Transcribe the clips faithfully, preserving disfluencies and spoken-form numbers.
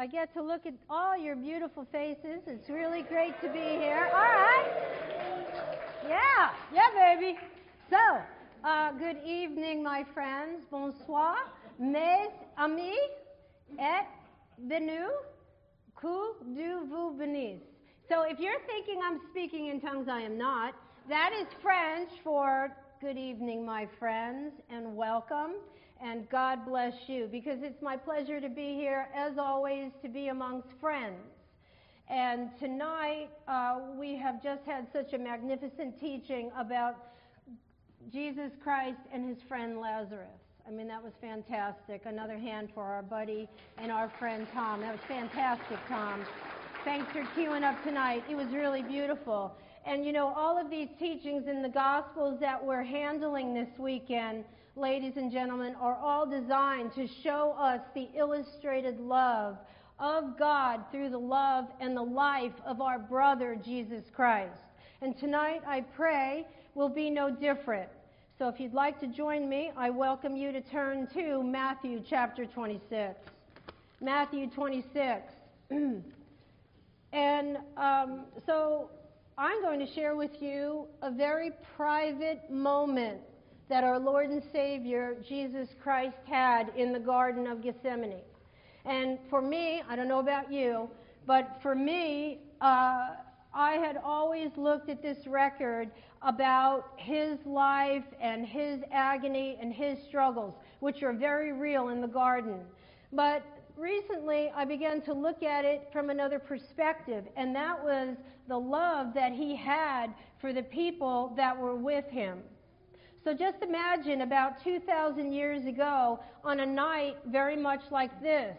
I get to look at all your beautiful faces. It's really great to be here. All right. Yeah, yeah, baby. So, uh, good evening, my friends. Bonsoir, mes amis, et bienvenue, que Dieu vous bénisse. So, if you're thinking I'm speaking in tongues, I am not. That is French for good evening, my friends, and welcome. And God bless you, because it's my pleasure to be here, as always, to be amongst friends. And tonight, uh, we have just had such a magnificent teaching about Jesus Christ and his friend Lazarus. I mean, that was fantastic. Another hand for our buddy and our friend Tom. That was fantastic, Tom. Thanks for queuing up tonight. It was really beautiful. And you know, all of these teachings in the Gospels that we're handling this weekend, ladies and gentlemen, are all designed to show us the illustrated love of God through the love and the life of our brother, Jesus Christ. And tonight, I pray, will be no different. So if you'd like to join me, I welcome you to turn to Matthew chapter twenty-six. Matthew twenty-six. And um, so I'm going to share with you a very private moment that our Lord and Savior, Jesus Christ, had in the Garden of Gethsemane. And for me, I don't know about you, but for me, uh, I had always looked at this record about his life and his agony and his struggles, which are very real in the garden. But recently, I began to look at it from another perspective, and that was the love that he had for the people that were with him. So just imagine about two thousand years ago on a night very much like this,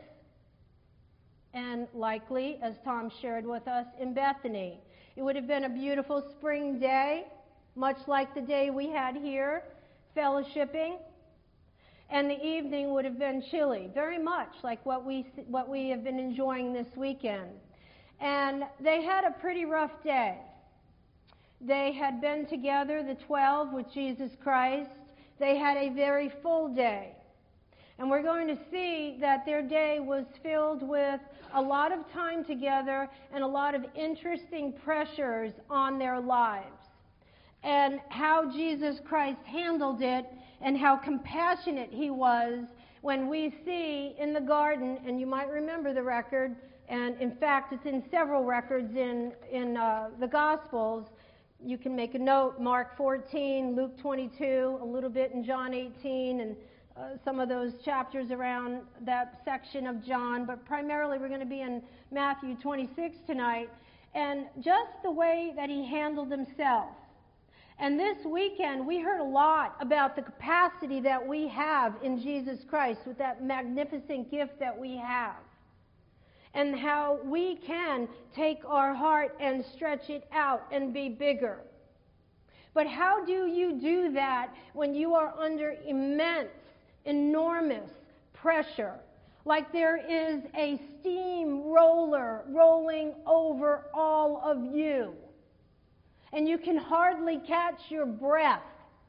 and likely, as Tom shared with us, in Bethany. It would have been a beautiful spring day, much like the day we had here, fellowshipping, and the evening would have been chilly, very much like what we what we have been enjoying this weekend. And they had a pretty rough day. They had been together, the twelve, with Jesus Christ. They had a very full day. And we're going to see that their day was filled with a lot of time together and a lot of interesting pressures on their lives. And how Jesus Christ handled it and how compassionate he was when we see in the garden, and you might remember the record, and in fact it's in several records in, in uh, the Gospels. You can make a note, Mark fourteen, Luke twenty-two, a little bit in John eighteen, and uh, some of those chapters around that section of John, but primarily we're going to be in Matthew twenty-six tonight, and just the way that he handled himself. And this weekend, we heard a lot about the capacity that we have in Jesus Christ with that magnificent gift that we have, and how we can take our heart and stretch it out and be bigger. But how do you do that when you are under immense, enormous pressure? Like there is a steamroller rolling over all of you, and you can hardly catch your breath.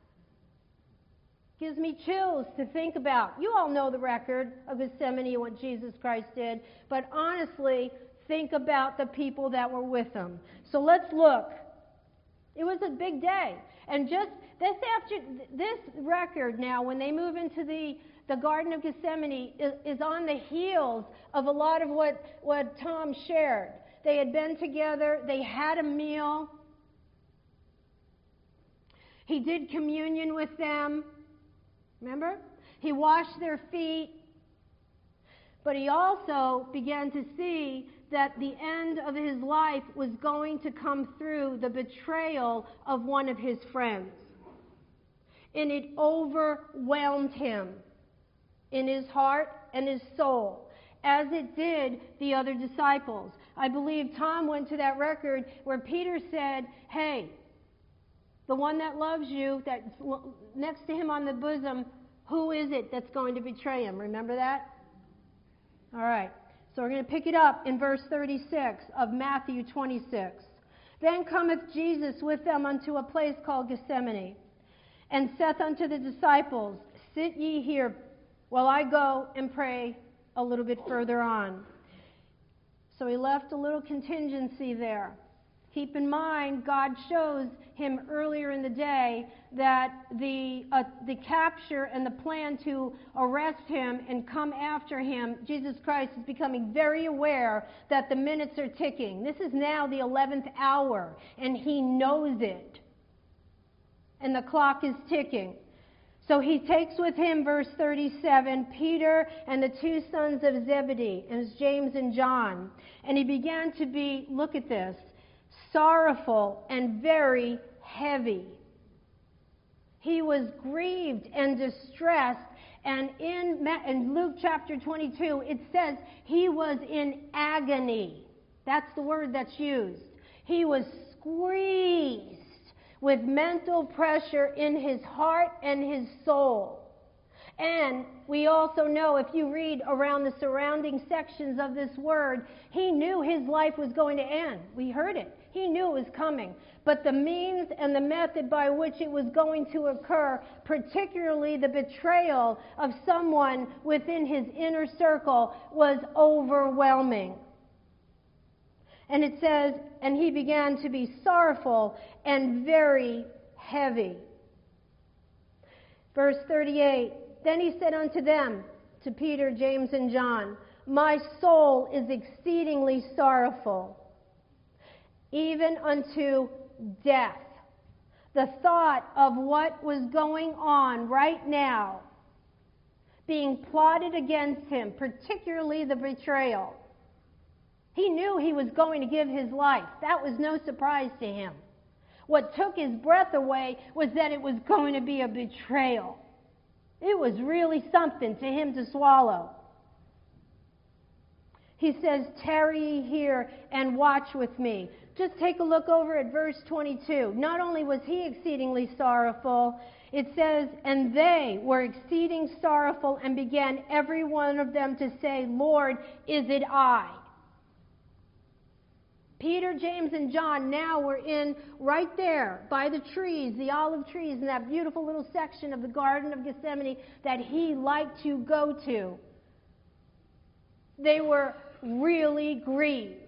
Gives me chills to think about. You all know the record of Gethsemane and what Jesus Christ did, but honestly, think about the people that were with him. So let's look. It was a big day. And just this after this record now, when they move into the, the Garden of Gethsemane, is, is on the heels of a lot of what, what Tom shared. They had been together. They had a meal. He did communion with them. Remember? He washed their feet. But he also began to see that the end of his life was going to come through the betrayal of one of his friends. And it overwhelmed him in his heart and his soul, as it did the other disciples. I believe Tom went to that record where Peter said, hey, the one that loves you, that's next to him on the bosom, who is it that's going to betray him? Remember that? All right. So we're going to pick it up in verse thirty-six of Matthew twenty-six. Then cometh Jesus with them unto a place called Gethsemane, and saith unto the disciples, Sit ye here while I go and pray a little bit further on. So he left a little contingency there. Keep in mind, God shows him earlier in the day that the uh, the capture and the plan to arrest him and come after him, Jesus Christ is becoming very aware that the minutes are ticking. This is now the eleventh hour, and he knows it. And the clock is ticking. So he takes with him, verse thirty-seven, Peter and the two sons of Zebedee, and it's James and John. And he began to be, look at this, sorrowful and very heavy. He was grieved and distressed. And in, in Luke chapter twenty-two, it says he was in agony. That's the word that's used. He was squeezed with mental pressure in his heart and his soul. And we also know, if you read around the surrounding sections of this word, he knew his life was going to end. We heard it. He knew it was coming. But the means and the method by which it was going to occur, particularly the betrayal of someone within his inner circle, was overwhelming. And it says, and he began to be sorrowful and very heavy. Verse thirty-eight, then he said unto them, to Peter, James, and John, my soul is exceedingly sorrowful, even unto death. The thought of what was going on right now, being plotted against him, particularly the betrayal. He knew he was going to give his life. That was no surprise to him. What took his breath away was that it was going to be a betrayal. It was really something to him to swallow. He says, tarry ye here and watch with me. Just take a look over at verse twenty-two. Not only was he exceedingly sorrowful, it says, and they were exceeding sorrowful and began every one of them to say, Lord, is it I? Peter, James, and John now were in right there by the trees, the olive trees, in that beautiful little section of the Garden of Gethsemane that he liked to go to. They were really grieved.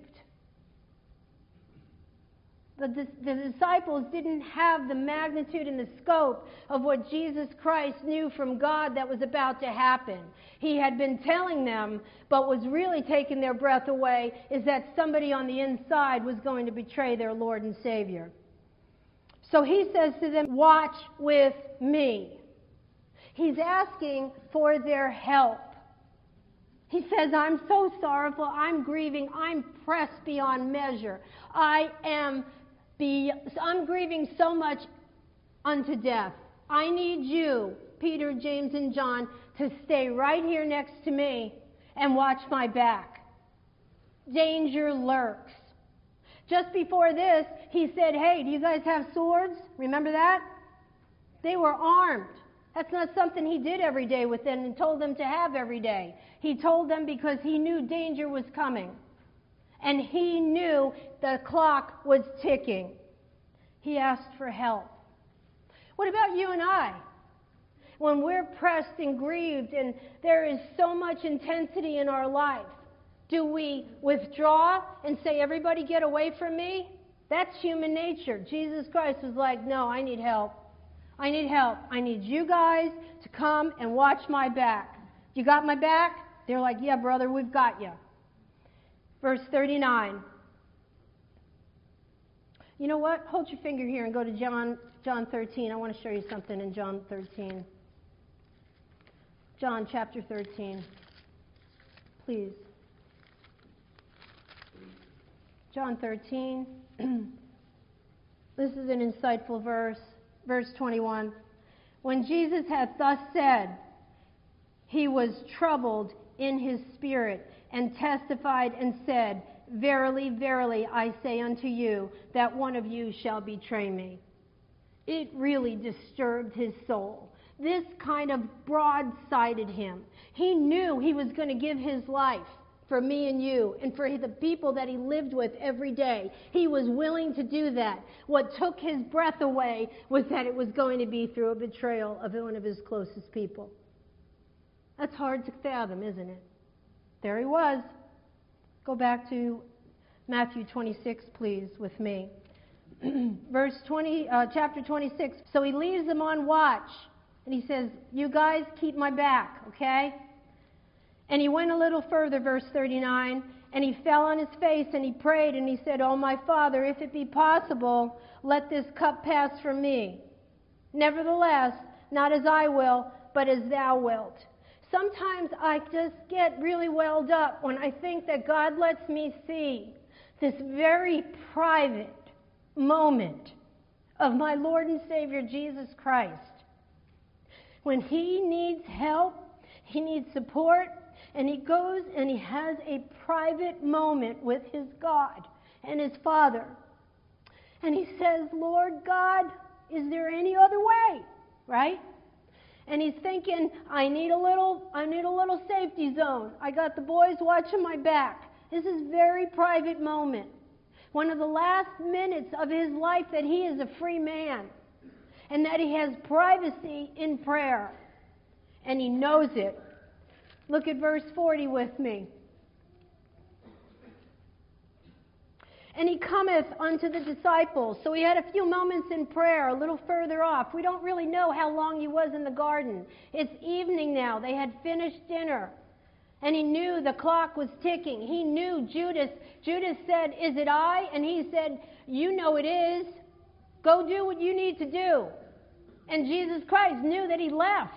The, the disciples didn't have the magnitude and the scope of what Jesus Christ knew from God that was about to happen. He had been telling them, but was really taking their breath away, is that somebody on the inside was going to betray their Lord and Savior. So he says to them, watch with me. He's asking for their help. He says, I'm so sorrowful, I'm grieving, I'm pressed beyond measure. I am be, I'm grieving so much unto death. I need you, Peter, James, and John, to stay right here next to me and watch my back. Danger lurks. Just before this, he said, hey, do you guys have swords? Remember that? They were armed. That's not something he did every day with them and told them to have every day. He told them because he knew danger was coming. And he knew the clock was ticking. He asked for help. What about you and I? When we're pressed and grieved and there is so much intensity in our life, do we withdraw and say, everybody get away from me? That's human nature. Jesus Christ was like, no, I need help. I need help. I need you guys to come and watch my back. You got my back? They're like, yeah, brother, we've got you. Verse thirty-nine. You know what? Hold your finger here and go to John, John thirteen. I want to show you something in John thirteen. John chapter thirteen. Please. John thirteen. This is an insightful verse. Verse twenty-one. When Jesus had thus said, he was troubled in his spirit and testified and said, verily, verily, I say unto you, that one of you shall betray me. It really disturbed his soul. This kind of broadsided him. He knew he was going to give his life for me and you and for the people that he lived with every day. He was willing to do that. What took his breath away was that it was going to be through a betrayal of one of his closest people. That's hard to fathom, isn't it? There he was, Go back to Matthew twenty-six, please, with me. Verse twenty, uh, chapter twenty-six. So he leaves them on watch, and he says, you guys keep my back, okay? And he went a little further, verse thirty-nine, and he fell on his face and he prayed and he said, oh, my Father, if it be possible, let this cup pass from me. Nevertheless, not as I will, but as thou wilt. Sometimes I just get really welled up when I think that God lets me see this very private moment of my Lord and Savior Jesus Christ. When he needs help, he needs support, and he goes and he has a private moment with his God and his Father. And he says, Lord God, is there any other way? Right? And he's thinking, I need a little, I need a little safety zone. I got the boys watching my back. This is a very private moment. One of the last minutes of his life that he is a free man. And that he has privacy in prayer. And he knows it. Look at verse forty with me. And he cometh unto the disciples. So he had a few moments in prayer a little further off. We don't really know how long he was in the garden. It's evening now. They had finished dinner. And he knew the clock was ticking. He knew Judas. Judas said, is it I? And he said, you know it is. Go do what you need to do. And Jesus Christ knew that he left.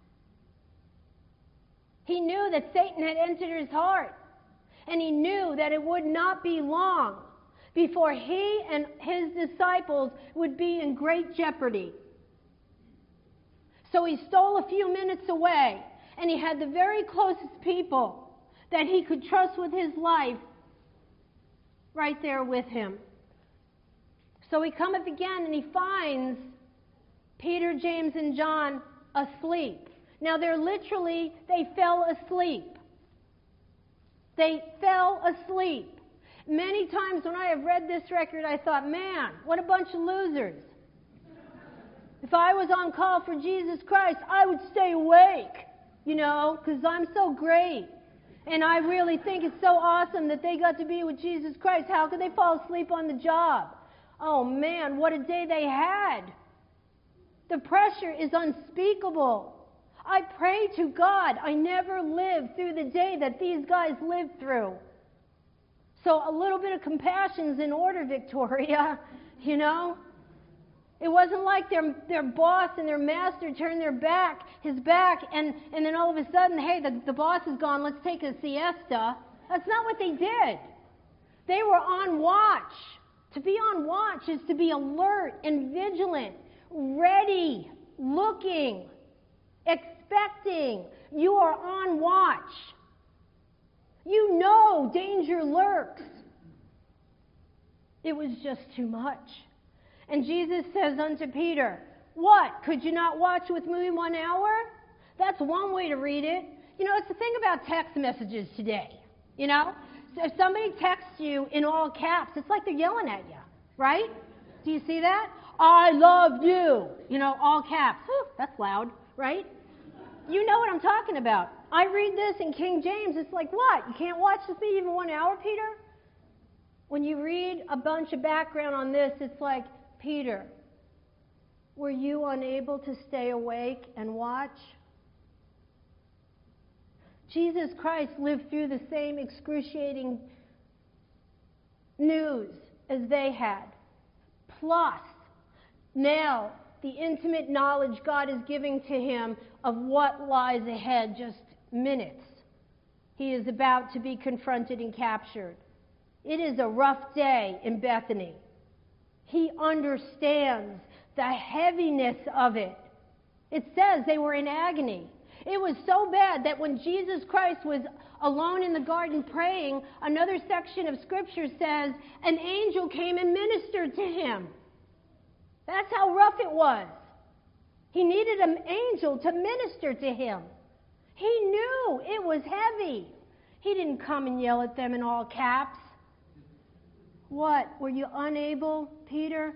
He knew that Satan had entered his heart. And he knew that it would not be long before he and his disciples would be in great jeopardy. So he stole a few minutes away, and he had the very closest people that he could trust with his life right there with him. So he cometh again, and he finds Peter, James, and John asleep. Now they're literally, they fell asleep. They fell asleep. Many times when I have read this record, I thought, man, what a bunch of losers. If I was on call for Jesus Christ, I would stay awake, you know, because I'm so great. And I really think it's so awesome that they got to be with Jesus Christ. How could they fall asleep on the job? Oh, man, what a day they had. The pressure is unspeakable. I pray to God I never lived through the day that these guys lived through. So a little bit of compassion's in order, Victoria, you know. It wasn't like their their boss and their master turned their back, his back, and, and then all of a sudden, hey, the, the boss is gone, let's take a siesta. That's not what they did. They were on watch. To be on watch is to be alert and vigilant, ready, looking, expecting. You are on watch. You know danger lurks. It was just too much. And Jesus says unto Peter, what? Could you not watch with me one hour? That's one way to read it. You know, it's the thing about text messages today. You know, so if somebody texts you in all caps, it's like they're yelling at you, right? Do you see that? I love you. You know, all caps. Whew, that's loud, right? You know what I'm talking about. I read this in King James. It's like, what? You can't watch with me even one hour, Peter? When you read a bunch of background on this, it's like, Peter, were you unable to stay awake and watch? Jesus Christ lived through the same excruciating news as they had. Plus, now, the intimate knowledge God is giving to him of what lies ahead just minutes. He is about to be confronted and captured. It is a rough day in Bethany. He understands the heaviness of it. It says they were in agony. It was so bad that when Jesus Christ was alone in the garden praying, another section of Scripture says an angel came and ministered to him. That's how rough it was. He needed an angel to minister to him. He knew it was heavy. He didn't come and yell at them in all caps. What? Were you unable, Peter,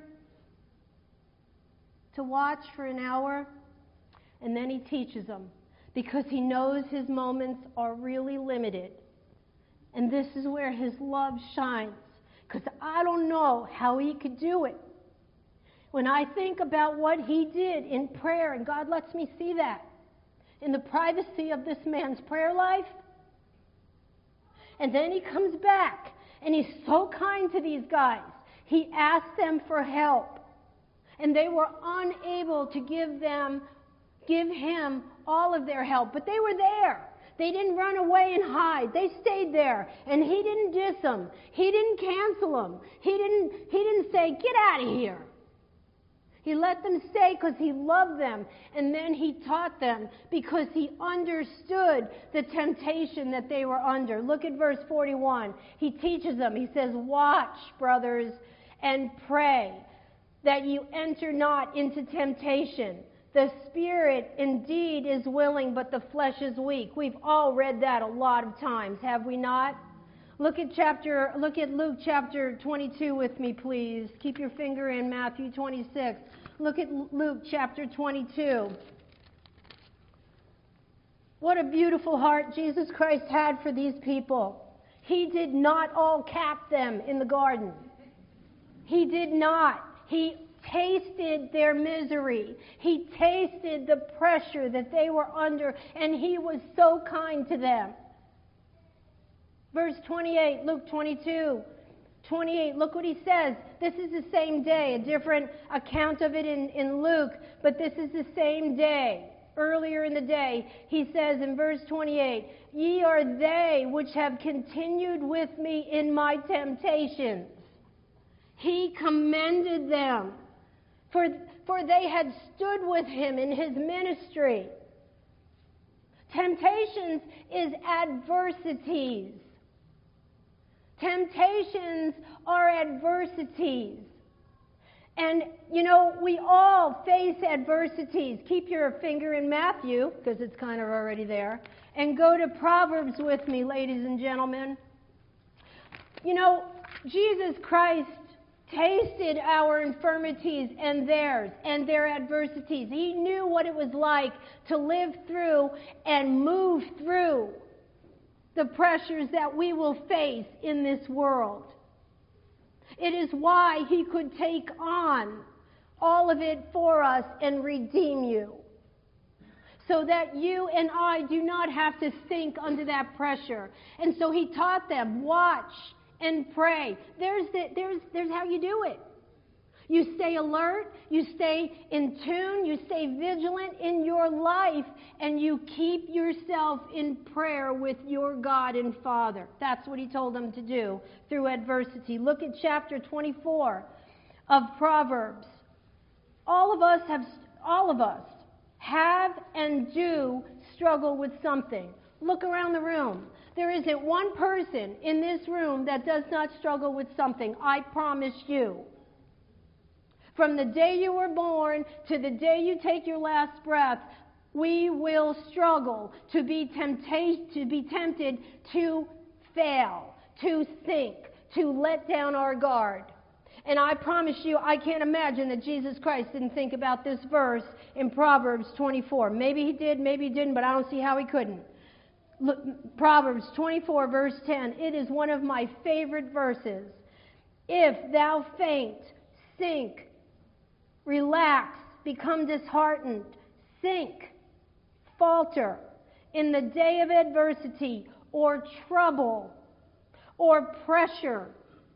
to watch for an hour? And then he teaches them, because he knows his moments are really limited. And this is where his love shines, because I don't know how he could do it. When I think about what he did in prayer, and God lets me see that, in the privacy of this man's prayer life, and then he comes back, and he's so kind to these guys. He asked them for help, and they were unable to give them, give him all of their help, but they were there. They didn't run away and hide. They stayed there, and he didn't diss them. He didn't cancel them. He didn't, he didn't say, get out of here. He let them stay because he loved them, and then he taught them because he understood the temptation that they were under. Look at verse forty-one. He teaches them. He says, watch, brothers, and pray that you enter not into temptation. The spirit indeed is willing, but the flesh is weak. We've all read that a lot of times, have we not? Look at chapter. Look at Luke chapter twenty-two with me, please. Keep your finger in Matthew twenty-six. Look at Luke chapter twenty-two. What a beautiful heart Jesus Christ had for these people. He did not all cap them in the garden. He did not. He tasted their misery. He tasted the pressure that they were under, and he was so kind to them. Verse twenty-eight, Luke twenty-two, twenty-eight, look what he says. This is the same day, a different account of it in, in Luke, but this is the same day. Earlier in the day, he says in verse twenty-eight, ye are they which have continued with me in my temptations. He commended them, for, for they had stood with him in his ministry. Temptations is adversities. Temptations are adversities. And, you know, we all face adversities. Keep your finger in Matthew, because it's kind of already there. And go to Proverbs with me, ladies and gentlemen. You know, Jesus Christ tasted our infirmities and theirs and their adversities. He knew what it was like to live through and move through the pressures that we will face in this world. It is why he could take on all of it for us and redeem you, so that you and I do not have to sink under that pressure. And so he taught them, watch and pray. There's, the, there's, there's how you do it. You stay alert, you stay in tune, you stay vigilant in your life, and you keep yourself in prayer with your God and Father. That's what he told them to do through adversity. Look at chapter twenty-four of Proverbs. All of us have, all of us have and do struggle with something. Look around the room. There isn't one person in this room that does not struggle with something. I promise you. From the day you were born to the day you take your last breath, we will struggle to be tempted, to be tempted to fail, to sink, to let down our guard. And I promise you, I can't imagine that Jesus Christ didn't think about this verse in Proverbs twenty-four. Maybe he did, maybe he didn't, but I don't see how he couldn't. Look, Proverbs twenty-four, verse ten. It is one of my favorite verses. If thou faint, sink, relax, become disheartened, sink, falter in the day of adversity or trouble or pressure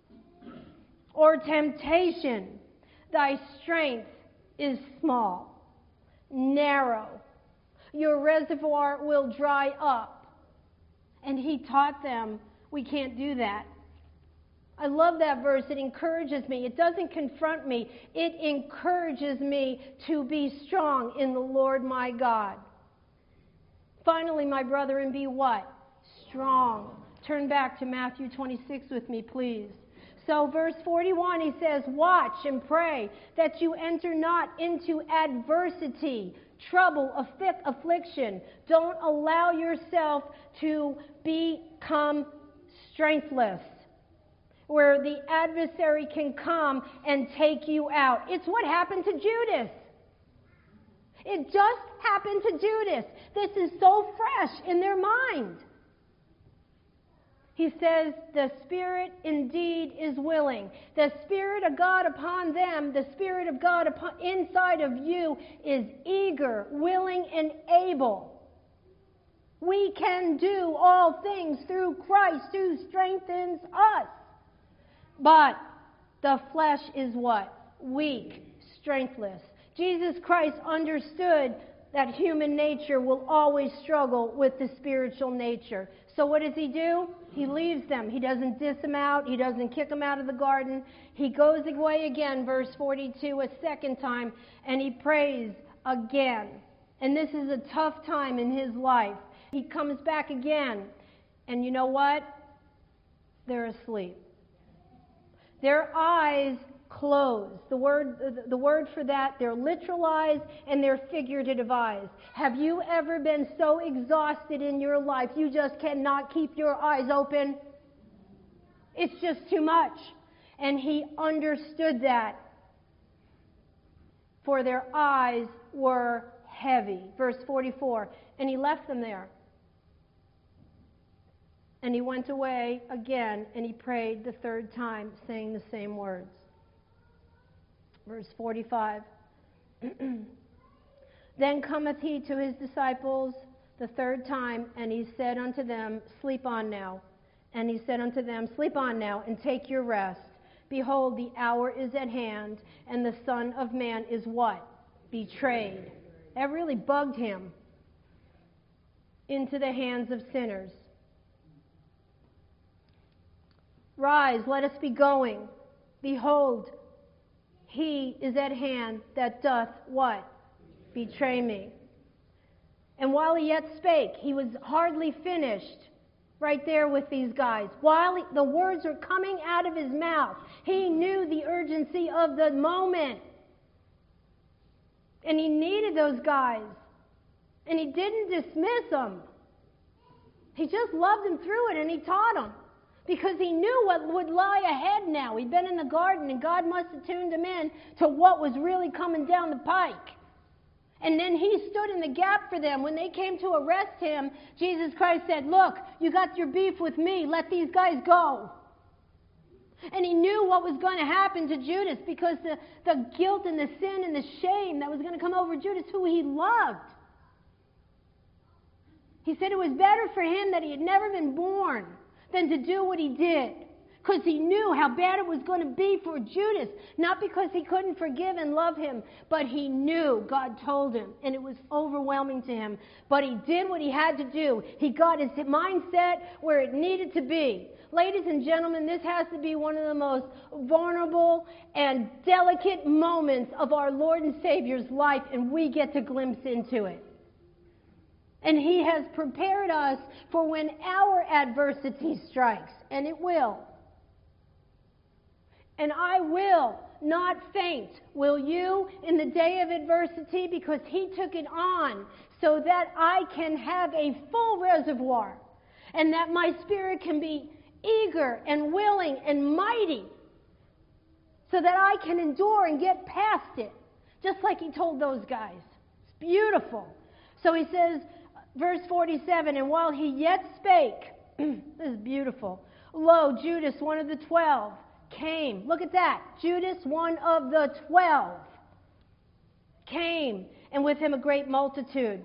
or temptation, thy strength is small, narrow. Your reservoir will dry up. And he taught them we can't do that. I love that verse. It encourages me. It doesn't confront me. It encourages me to be strong in the Lord my God. Finally, my brethren, be what? Strong. Turn back to Matthew twenty-six with me, please. So verse forty-one, he says, watch and pray that you enter not into adversity, trouble, affliction. Don't allow yourself to become strengthless, where the adversary can come and take you out. It's what happened to Judas. It just happened to Judas. This is so fresh in their mind. He says, the Spirit indeed is willing. The Spirit of God upon them, the Spirit of God upon, inside of you is eager, willing, and able. We can do all things through Christ who strengthens us. But the flesh is what? Weak, strengthless. Jesus Christ understood that human nature will always struggle with the spiritual nature. So what does he do? He leaves them. He doesn't diss them out. He doesn't kick them out of the garden. He goes away again, verse forty-two, a second time, and he prays again. And this is a tough time in his life. He comes back again, and you know what? They're asleep. Their eyes closed. The word, the word for that, they're literal eyes and they're figurative eyes. Have you ever been so exhausted in your life you just cannot keep your eyes open? It's just too much. And he understood that. For their eyes were heavy. Verse forty-four. And he left them there. And he went away again and he prayed the third time, saying the same words. Verse forty-five. Then cometh he to his disciples the third time, and he said unto them, Sleep on now. And he said unto them, Sleep on now, and take your rest. Behold, the hour is at hand, and the Son of Man is what? Betrayed. That really bugged him. Into the hands of sinners. Rise, let us be going. Behold, he is at hand that doth what? Betray me. And while he yet spake, he was hardly finished right there with these guys. While he, the words were coming out of his mouth, he knew the urgency of the moment. And he needed those guys. And he didn't dismiss them. He just loved them through it, and he taught them. Because he knew what would lie ahead now. He'd been in the garden, and God must have tuned him in to what was really coming down the pike. And then he stood in the gap for them. When they came to arrest him, Jesus Christ said, Look, you got your beef with me. Let these guys go. And he knew what was going to happen to Judas, because the, the guilt and the sin and the shame that was going to come over Judas, who he loved. He said it was better for him that he had never been born than to do what he did. Because he knew how bad it was going to be for Judas. Not because he couldn't forgive and love him, but he knew. God told him, and it was overwhelming to him. But he did what he had to do. He got his mindset where it needed to be. Ladies and gentlemen, this has to be one of the most vulnerable and delicate moments of our Lord and Savior's life, and we get to glimpse into it. And he has prepared us for when our adversity strikes, and it will. And I will not faint, will you, in the day of adversity, because he took it on so that I can have a full reservoir and that my spirit can be eager and willing and mighty so that I can endure and get past it, just like he told those guys. It's beautiful. So he says, verse forty-seven, and while he yet spake, this is beautiful, lo, Judas, one of the twelve, came. Look at that. Judas, one of the twelve, came, and with him a great multitude.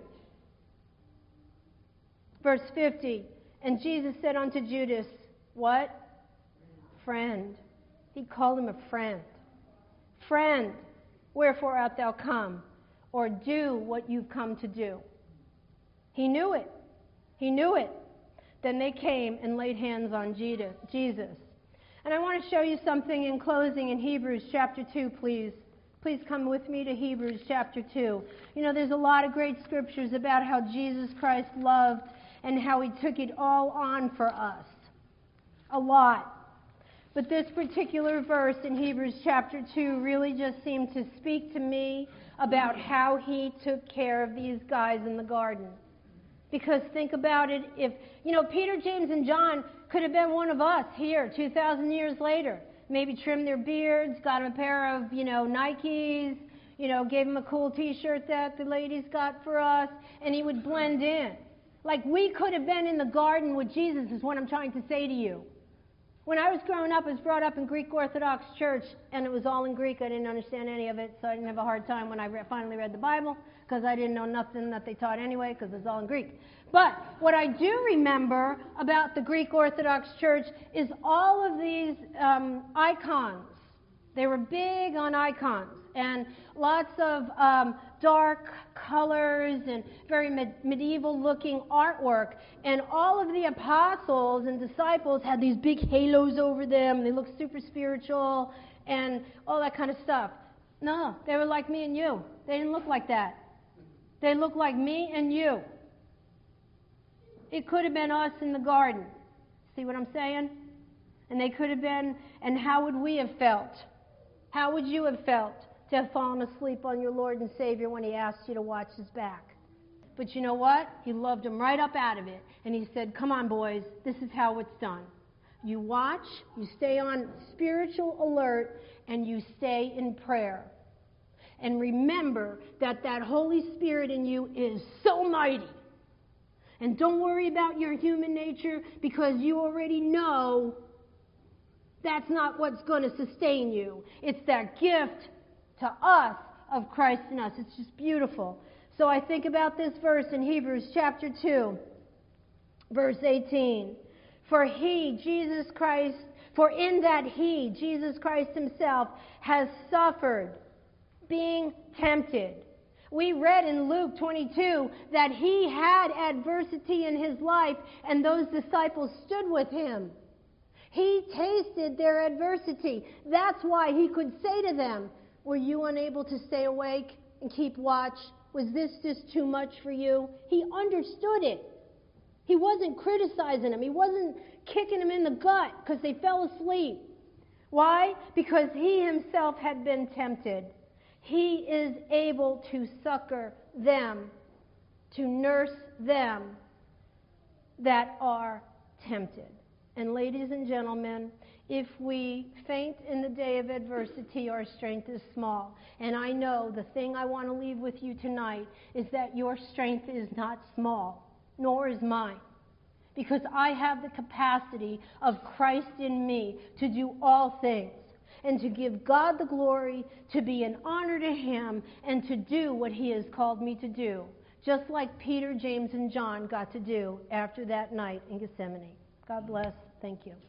Verse fifty, and Jesus said unto Judas, what? Friend. He called him a friend. Friend, wherefore art thou come? Or do what you've come to do. He knew it. He knew it. Then they came and laid hands on Jesus. And I want to show you something in closing in Hebrews chapter two, please. Please come with me to Hebrews chapter two. You know, there's a lot of great scriptures about how Jesus Christ loved and how he took it all on for us. A lot. But this particular verse in Hebrews chapter two really just seemed to speak to me about how he took care of these guys in the garden. Because think about it, if, you know, Peter, James, and John could have been one of us here two thousand years later. Maybe trimmed their beards, got them a pair of, you know, Nikes, you know, gave them a cool t-shirt that the ladies got for us, and he would blend in. Like we could have been in the garden with Jesus is what I'm trying to say to you. When I was growing up, I was brought up in Greek Orthodox Church, and it was all in Greek. I didn't understand any of it, so I didn't have a hard time when I re- finally read the Bible, because I didn't know nothing that they taught anyway, because it was all in Greek. But what I do remember about the Greek Orthodox Church is all of these um, icons. They were big on icons, and lots of um, dark colors and very med- medieval-looking artwork. And all of the apostles and disciples had these big halos over them. They looked super spiritual and all that kind of stuff. No, they were like me and you. They didn't look like that. They looked like me and you. It could have been us in the garden. See what I'm saying? And they could have been, and how would we have felt? How would you have felt to have fallen asleep on your Lord and Savior when He asked you to watch His back? But you know what? He loved them right up out of it. And He said, come on, boys, this is how it's done. You watch, you stay on spiritual alert, and you stay in prayer. And remember that that Holy Spirit in you is so mighty. And don't worry about your human nature, because you already know that's not what's going to sustain you. It's that gift to us of Christ in us. It's just beautiful. So I think about this verse in Hebrews chapter two, verse eighteen. For He, Jesus Christ, for in that He, Jesus Christ Himself, has suffered, being tempted. We read in Luke twenty-two that He had adversity in His life, and those disciples stood with Him. He tasted their adversity. That's why He could say to them, were you unable to stay awake and keep watch? Was this just too much for you? He understood it. He wasn't criticizing them. He wasn't kicking them in the gut because they fell asleep. Why? Because He Himself had been tempted. He is able to succor them, to nurse them that are tempted. And ladies and gentlemen, if we faint in the day of adversity, our strength is small. And I know the thing I want to leave with you tonight is that your strength is not small, nor is mine. Because I have the capacity of Christ in me to do all things, and to give God the glory, to be an honor to Him, and to do what He has called me to do, just like Peter, James, and John got to do after that night in Gethsemane. God bless. Thank you.